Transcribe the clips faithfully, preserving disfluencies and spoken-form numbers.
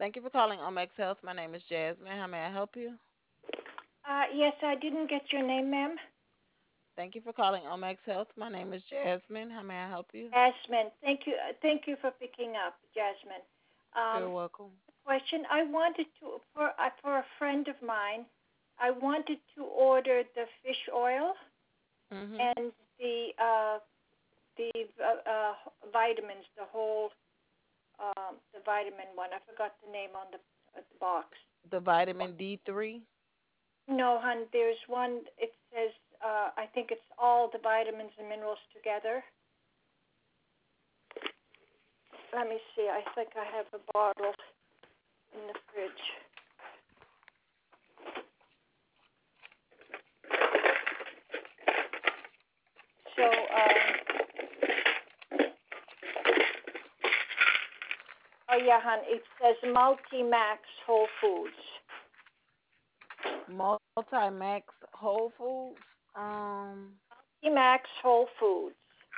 Thank you for calling Omex Health. My name is Jasmine. How may I help you? Uh, yes, I didn't get your name, ma'am. Thank you for calling Omex Health. My name is Jasmine. How may I help you? Jasmine. Thank you. Uh, thank you for picking up, Jasmine. You're Um, welcome. question. I wanted to for uh, for a friend of mine. I wanted to order the fish oil Mhm. and the uh, the uh, uh, vitamins, the whole um, the vitamin one. I forgot the name on the, uh, the box. The vitamin D three. No, hon. There's one. It says uh, I think it's all the vitamins and minerals together. Let me see. I think I have a bottle in the fridge. So, um, oh yeah, hon. It says Multi-Max Whole Foods. Multimax Whole Foods. Um, Multi-Max Whole Foods.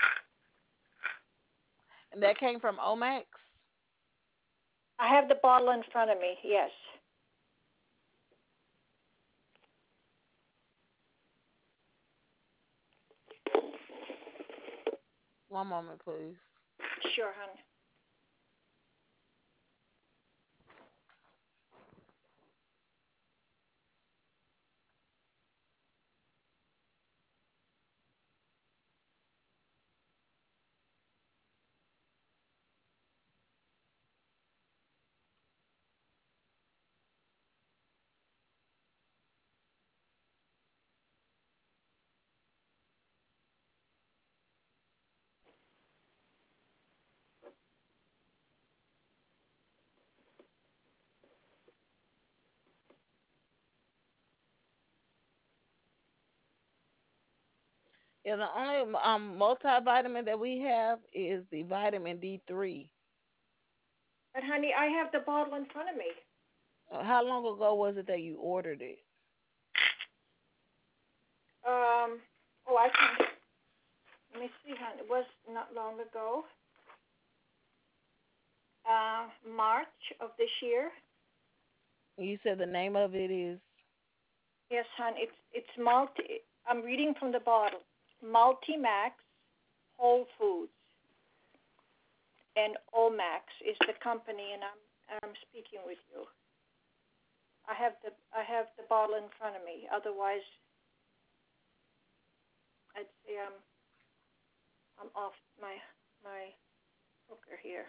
and that came from Omex. I have the bottle in front of me. Yes. One moment, please. Sure, hon. Yeah, the only um multivitamin that we have is the vitamin D three. But honey, I have the bottle in front of me. Uh, How long ago was it that you ordered it? Um. Oh, I can. Let me see, hon. It was not long ago. Uh, March of this year. You said the name of it is. Yes, hon. It's it's multi. I'm reading from the bottle. Multi-Max Whole Foods. And Omax is the company, and I'm I'm speaking with you. I have the I have the bottle in front of me. Otherwise, I'd say I'm I'm off my my hooker here.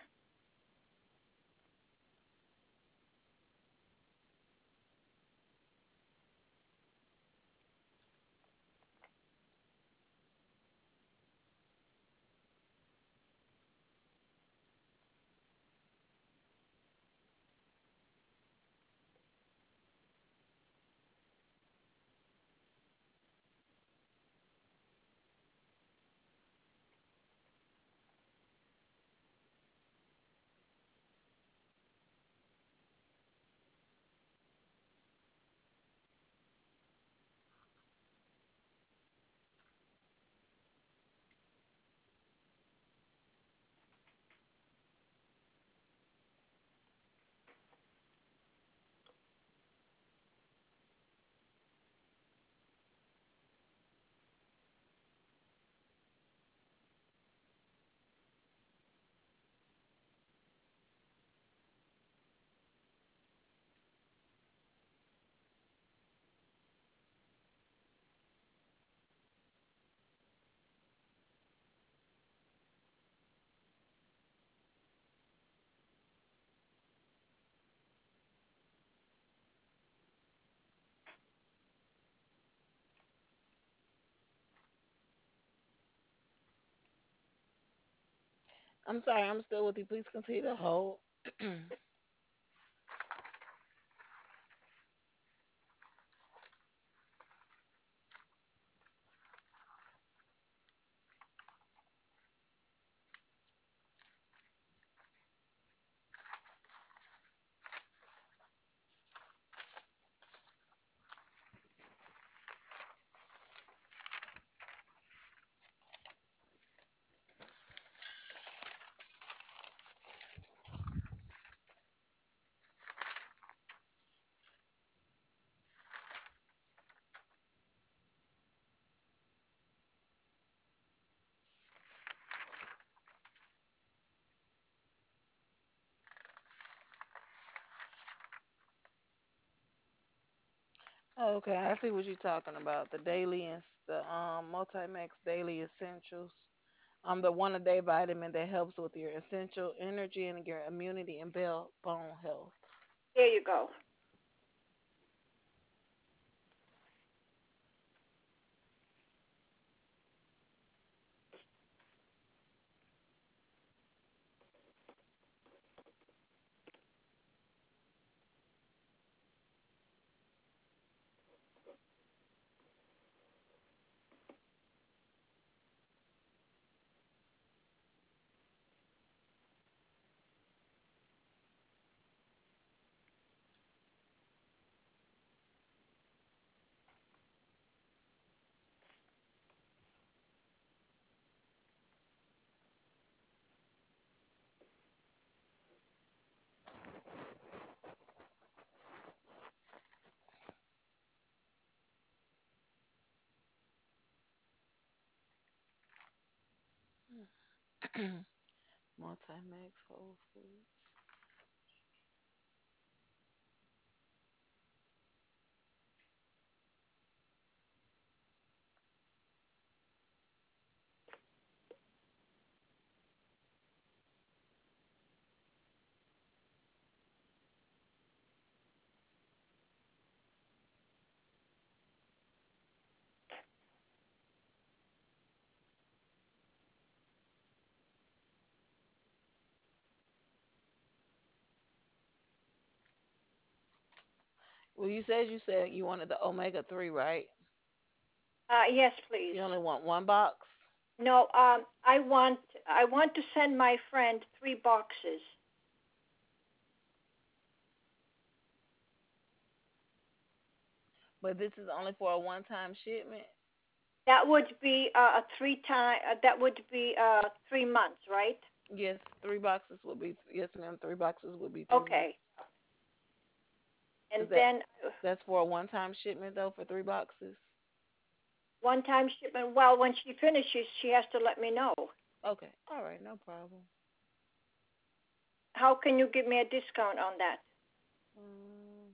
I'm sorry, I'm still with you. Please continue to hold. Okay, I see what you're talking about. The daily and s- the um Multimax Daily Essentials. Um, the one a day vitamin that helps with your essential energy and your immunity and bell bone health. There you go. Multimax Whole Foods. Well, you said you said you wanted the omega three, right? Uh, yes, please. You only want one box, No, um, I want I want to send my friend three boxes. but this is only for a one-time shipment. That would be uh, a three time. Uh, that would be uh, three months, right? Yes, three boxes would be yes, ma'am. Three boxes would be three Okay. months. And Is that then uh, that's for a one-time shipment though for three boxes? one time shipment. Well, when she finishes, she has to let me know. Okay, all right, no problem. How can you give me a discount on that? Um,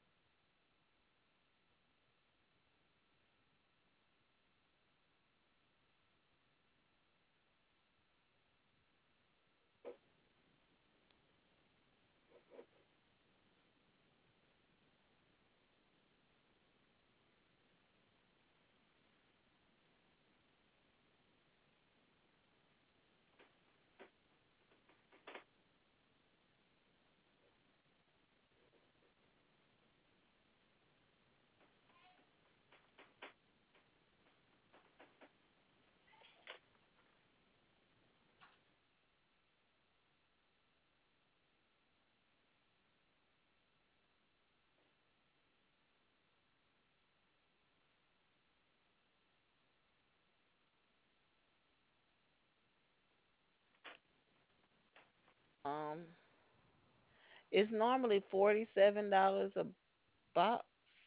um, it's normally forty-seven dollars a box.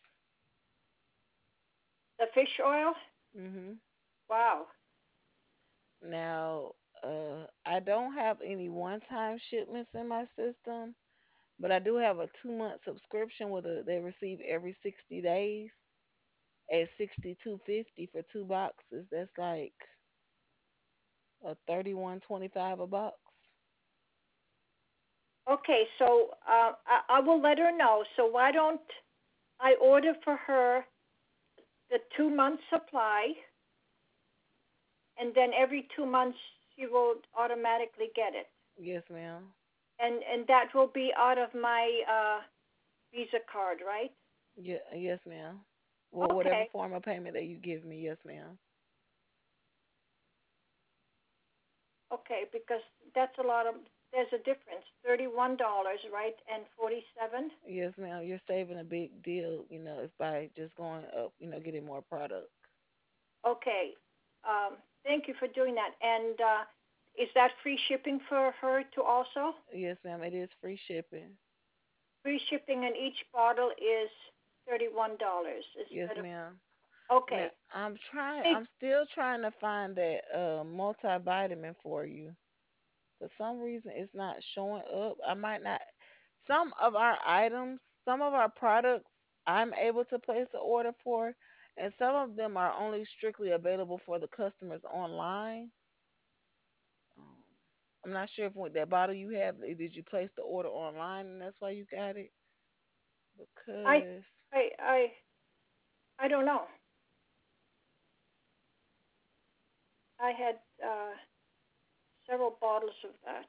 The fish oil? Mhm. Wow. Now, uh, I don't have any one-time shipments in my system, but I do have a two-month subscription with a they receive every sixty days at sixty-two fifty for two boxes. That's like a thirty-one twenty-five a box. Okay, so uh, I, I will let her know. So why don't I order for her the two month supply, and then every two months she will automatically get it, Yes, ma'am. and and that will be out of my uh, Visa card, right? Yeah, yes, ma'am. Well, whatever Okay, form of payment that you give me, yes, ma'am. okay, because that's a lot of. There's a difference, thirty-one dollars, right, and forty-seven. Yes, ma'am. You're saving a big deal, you know, if by just going up, you know, getting more product. Okay, um, thank you for doing that. And uh, is that free shipping for her to also? Yes, ma'am. It is free shipping. Free shipping, and each bottle is thirty-one dollars Yes, instead of. ma'am. Now, Okay, I'm trying, thank. I'm still trying to find that uh multivitamin for you. For some reason, it's not showing up. I might not. Some of our items, some of our products I'm able to place the order for, and some of them are only strictly available for the customers online. Um, I'm not sure if with that bottle you have, eh, did you place the order online and that's why you got it? I Because I I I don't know. I had uh, several bottles of that.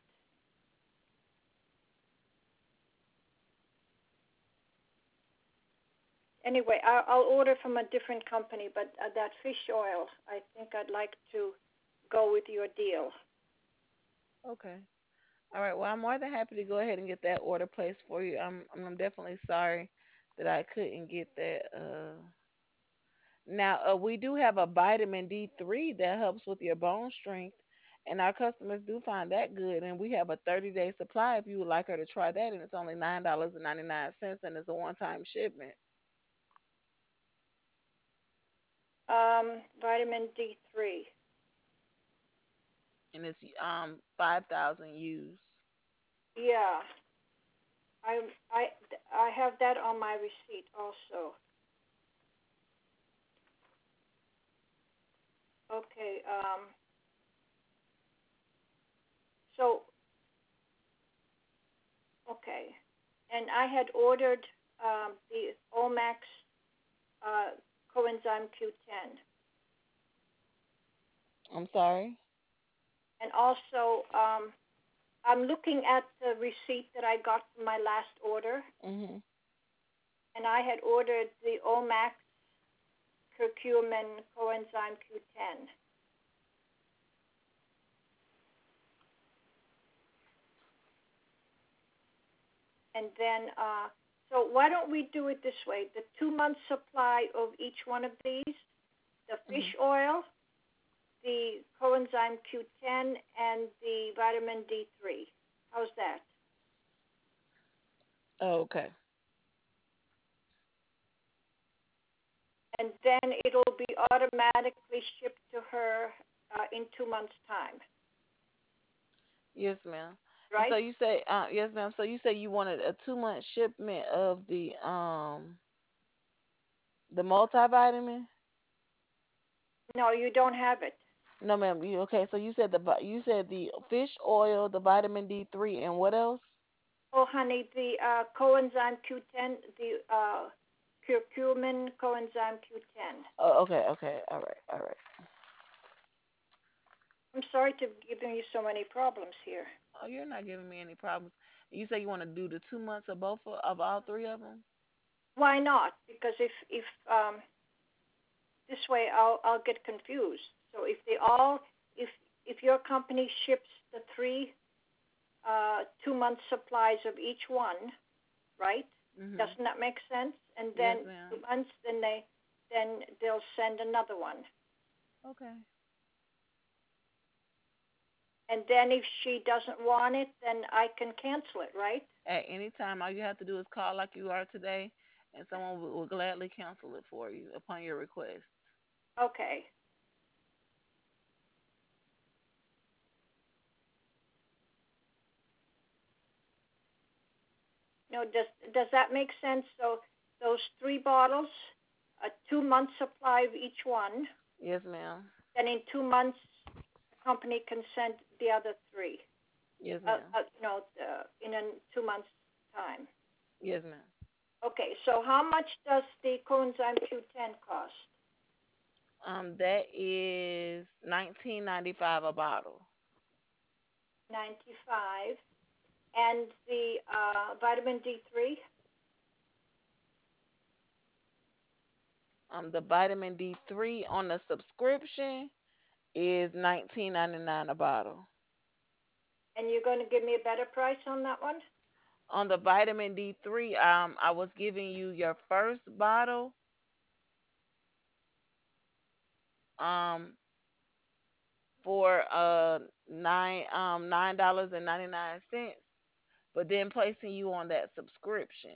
Anyway, I'll, I'll order from a different company, but uh, that fish oil, I think I'd like to go with your deal. okay. All right. Well, I'm more than happy to go ahead and get that order placed for you. I'm I'm definitely sorry that I couldn't get that. Uh, now uh, we do have a vitamin D three that helps with your bone strength, and our customers do find that good. And we have a thirty day supply if you would like her to try that, and it's only nine dollars and ninety nine cents, and it's a one time shipment, Um, vitamin D three. and it's um five thousand U's. Yeah, I I I have that on my receipt also. Okay. Um, so okay, and I had ordered um, the Omax uh, coenzyme Q ten, I'm sorry. and also um, I'm looking at the receipt that I got from my last order, Mhm. and I had ordered the Omax curcumin coenzyme Q ten. And then, uh, so why don't we do it this way? The two month supply of each one of these, the Mhm. fish oil, the coenzyme Q ten, and the vitamin D three. How's that? Okay. And then it'll be automatically shipped to her uh, in two months' time, Yes, ma'am. And so right? you say, uh, yes, ma'am. So you say you wanted a two month shipment of the um the multivitamin? No, you don't have it. No, ma'am. You okay? So you said the vi- you said the fish oil, the vitamin D three, and what else? Oh, honey, the uh, coenzyme Q ten, the uh, curcumin coenzyme Q ten. Oh, okay, okay. All right, all right. I'm sorry to be giving you so many problems here. Oh, you're not giving me any problems. You say you want to do the two months of both of, of all three of them? Why not? Because if if um, this way I'll I'll get confused. So if they all if if your company ships the three uh, two month supplies of each one, right? Mhm. Doesn't that make sense? And Yes, then two ma'am. months, then they then they'll send another one. Okay. And then if she doesn't want it, then I can cancel it, right? At any time, all you have to do is call like you are today, and someone will, will gladly cancel it for you upon your request. Okay. No, does does that make sense? So those three bottles, a two month supply of each one. Yes, ma'am. Then in two months, the company can send the other three. Yes, Uh, ma'am. uh, you know, uh, in a two months time. Yes, ma'am. Okay. So how much does the coenzyme Q ten cost? Um, that is nineteen ninety five a bottle. Ninety five. And the uh, vitamin D three. Um, the vitamin D three on the subscription is nineteen ninety nine a bottle. And you're going to give me a better price on that one? On the vitamin D three, um, I was giving you your first bottle, um, for uh nine um nine dollars and ninety nine cents, but then placing you on that subscription.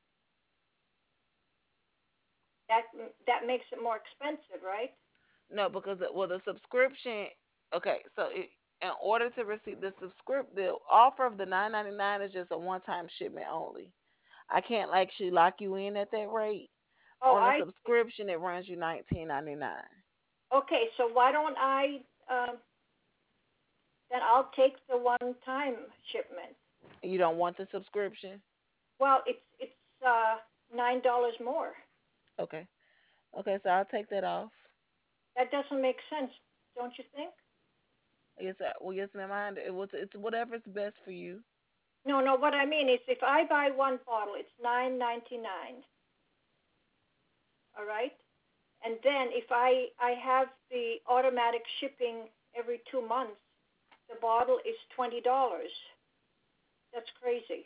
That that makes it more expensive, right? No, because it, well, the subscription. Okay, so it, in order to receive the subscript, the offer of the nine ninety nine is just a one time shipment only. I can't actually lock you in at that rate. Oh, On the I see. subscription, it runs you nineteen ninety nine. Okay, so why don't I? Um, then I'll take the one-time shipment. You don't want the subscription? Well, it's it's uh, nine dollars more. Okay. Okay, so I'll take that off. That doesn't make sense, don't you think? Yes, I, well, yes, ma'am. I, it was, it's whatever's best for you. No, no. What I mean is, if I buy one bottle, it's nine ninety nine. All right. And then if I I have the automatic shipping every two months, the bottle is twenty dollars. That's crazy.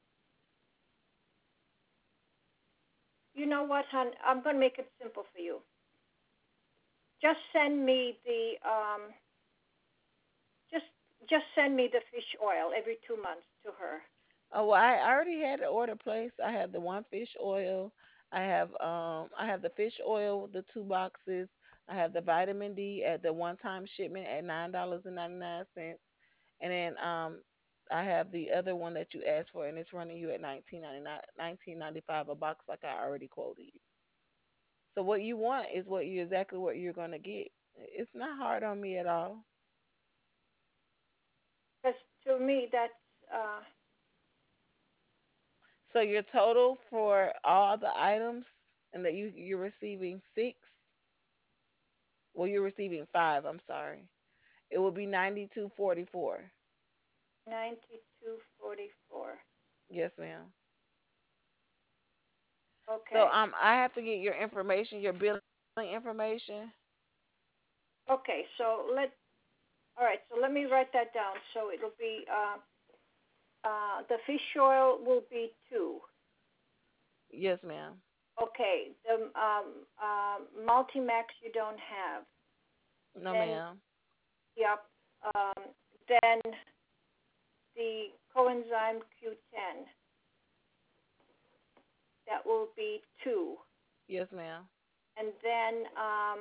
You know what, hon? I'm gonna make it simple for you. Just send me the um. Just just send me the fish oil every two months to her. Oh, well, I already had the order placed. I have the one fish oil. I have um I have the fish oil, the two boxes. I have the vitamin D at the one time shipment at nine dollars and ninety nine cents. And then um I have the other one that you asked for and it's running you at nineteen ninety nine nineteen ninety five a box like I already quoted you. So what you want is what you exactly what you're gonna get. It's not hard on me at all. Because to me, that's uh. So your total for all the items and that you you're receiving six. Well, you're receiving five. I'm sorry. It will be ninety two forty four. ninety-two forty-four. Yes, ma'am. So Okay. um, I have to get your information, your billing information. Okay. So let all right. So let me write that down. So it'll be uh, uh, the fish oil will be two. Yes, ma'am. Okay. The um, um, Multimax you don't have. No, Then ma'am. yep. Um, then the coenzyme Q ten that will be two. Yes, ma'am. And then um,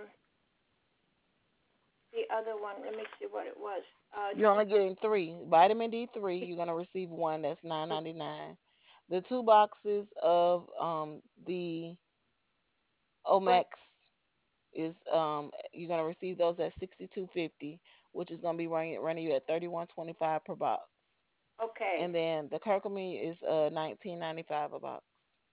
the other one. Let me see what it was. Uh, You're only getting three. Vitamin D three. You're gonna receive one. That's nine ninety nine. The two boxes of um the what? Omex is um you're gonna receive those at sixty two fifty, which is gonna be running running you at thirty one twenty five per box. Okay. And then the curcumin is uh nineteen ninety five a box.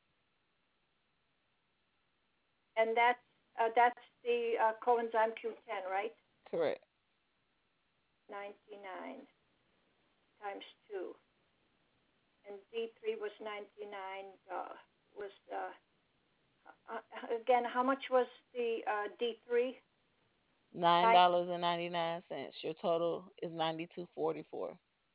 And that's uh, that's the uh, coenzyme Q ten, right? Correct. ninety-nine times two, and D three was ninety-nine. Uh, was uh, uh, again, how much was the uh, D three? Nine Nine dollars and ninety nine cents. Your total is ninety two forty four.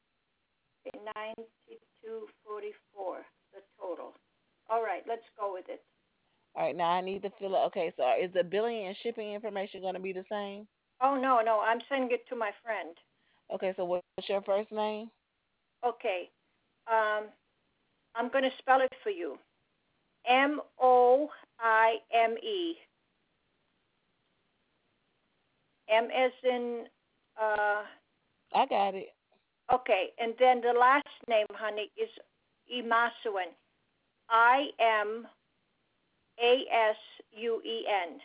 ninety-two forty-four. The total. All right, let's go with it. All right, now I need to fill it. Okay, so is the billing and shipping information gonna be the same? Oh no, no, I'm sending it to my friend. Okay, so what's your first name? Okay, um, I'm going to spell it for you. M O I M E. M as in, uh, I got it. okay, and then the last name, honey, is Imasuan. I M A S U E N.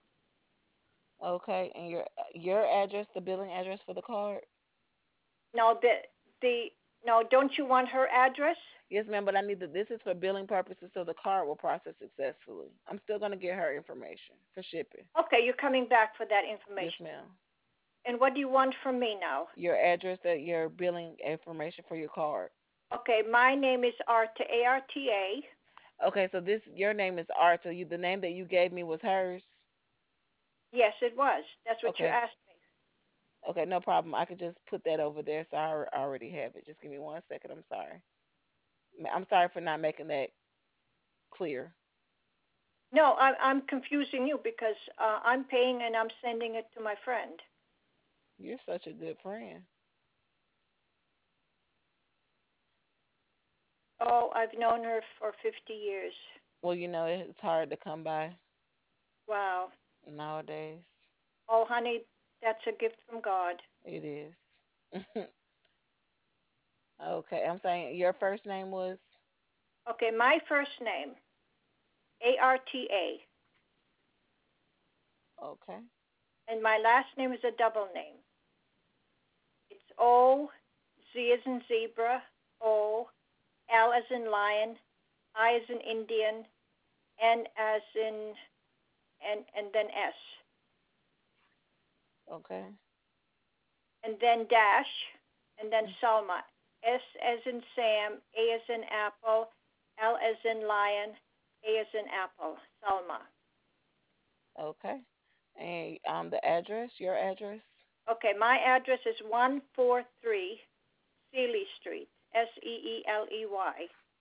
Okay, and your your address, the billing address for the card? No, the, the, no, don't you want her address? Yes, ma'am, but I need the this is for billing purposes so the card will process successfully. I'm still gonna get her information for shipping. Okay, you're coming back for that Yes, information. ma'am. And what do you want from me now? Your address, that your billing information for your card. Okay, my name is Arta, A R T A. Okay, so this your name is Art. So you the name that you gave me was hers. Yes, it was. That's what you Okay. asked me. Okay, no problem. I could just put that over there. So I al- already have it. Just give me one second. I'm sorry. Ma- I'm sorry for not making that clear. No, I, I'm confusing you because uh, I'm paying and I'm sending it to my friend. You're such a good friend. Oh, I've known her for fifty years. Well, you know it's hard to come by Wow. nowadays. Oh, honey, that's a gift from God. It is. Okay, I'm saying your first name was. Okay, my first name, A R T A, Okay. and my last name is a double name. It's O, Z as in zebra, O, L as in lion, I as in Indian, N as in, and, and then S. Okay. And then dash, and then Mm. Salma. S as in Sam, A as in apple, L as in lion, A as in apple, Salma. Okay. And um, the address, your address. Okay, my address is one forty-three Seeley Street, S E E L E Y.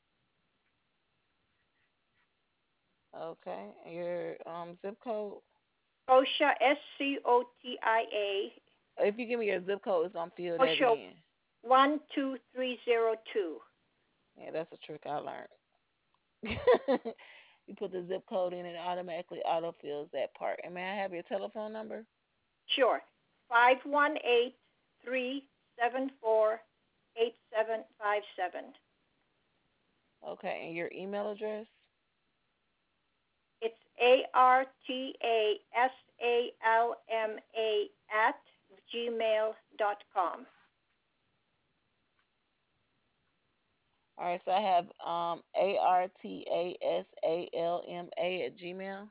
Okay. And your um zip code. Scotia, S C O T I A. If you give me your zip code, it's gonna fill that Scotia in. one two three zero two. Yeah, that's a trick I learned. You put the zip code in, and it automatically autofills that part. And may I have your telephone number? Sure. Five one eight three seven four eight seven five seven. Okay. And your email address? It's A R T A S A L M A at gmail dot com. All right. So I have um A R T A S A L M A at Gmail.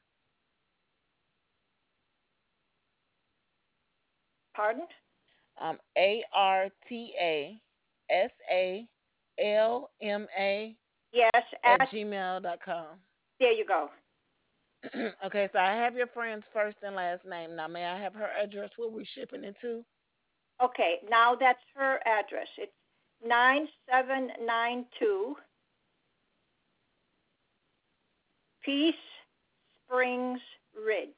Pardon? Um A R T A S A L M A Yes, at at, gmail dot com. there you go. Okay, so I have your friend's first and last name. Now, may I have her address where we're shipping it to? Okay, now that's her address. It's nine seven nine two Peace Springs Ridge.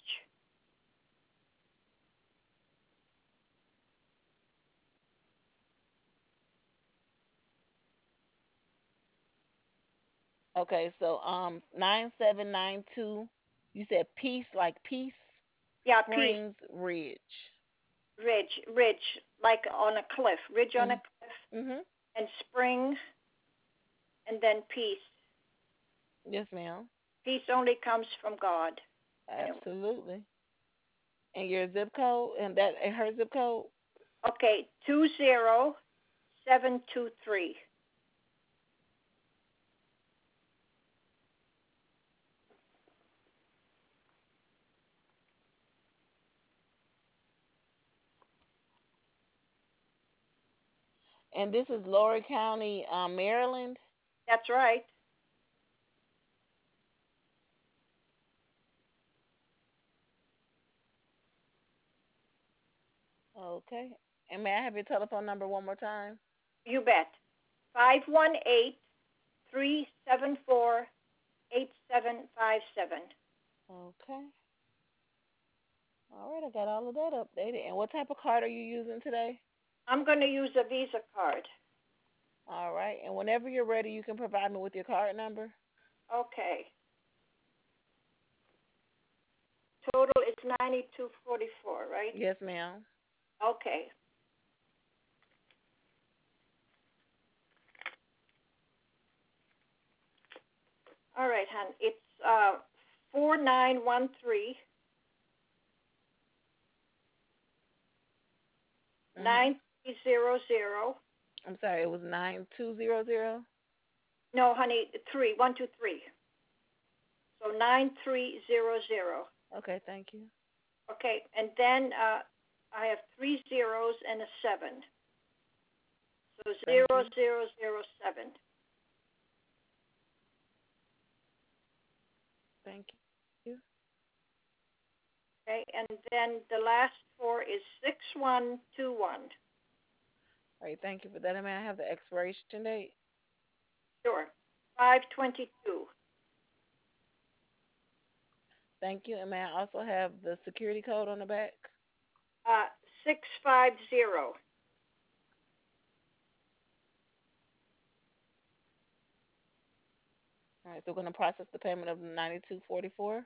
Okay, so um nine seven nine two, you said Peace like Peace Yeah, Peace Springs Ridge. Ridge, Ridge, like on a cliff, ridge on a Mhm. cliff, Mhm. and spring, and then peace. Yes, ma'am. Peace only comes from God. Anyway. Absolutely. And your zip code and that and her zip code? Okay, two zero seven two three. And this is Lawrence County, um, Maryland. That's right. Okay. And may I have your telephone number one more time? You bet. Five one eight three seven four eight seven five seven. Okay. All right, I got all of that updated. And what type of card are you using today? I'm going to use a Visa card. All right. And whenever you're ready, you can provide me with your card number. Okay. Total is ninety two forty four, right? Yes, ma'am. Okay. All right, hon. It's uh four nine one three Mhm. nine three zero zero. I'm sorry. It was nine two zero zero. No, honey, three one two three. So nine three zero zero. Okay, thank you. Okay, and then uh, I have three zeros and a seven. So zero Thank you. zero zero seven. Thank you. Okay, and then the last four is six one two one. All right, thank you for that. And may I have the expiration date? Sure. Five twenty two. Thank you. And may I also have the security code on the back? Uh, six five zero. All right, so we're going to process the payment of ninety-two forty-four.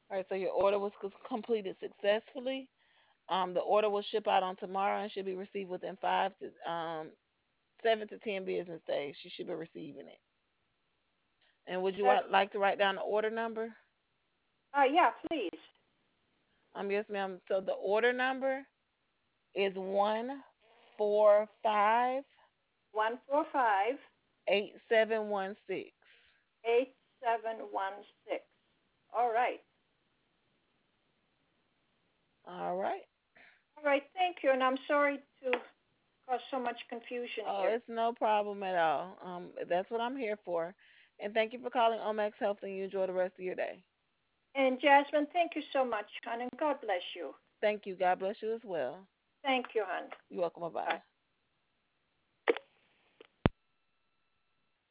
All right, so your order was c- completed successfully. Um, the order will ship out on tomorrow and should be received within five to um seven to ten business days. You should be receiving it. And would you That, wa- like to write down the order number? uh, yeah, please. Um, yes, ma'am. So the order number is one four five One four five eight seven one six. eight seven one six. All right. All right. All right. Thank you. And I'm sorry to cause so much confusion Oh, here. it's no problem at all. Um, that's what I'm here for. And thank you for calling Omax Health, and you enjoy the rest of your day. And Jasmine, thank you so much, hon, and God bless you. Thank you. God bless you as well. Thank you, hon. You're welcome. Bye Bye. bye.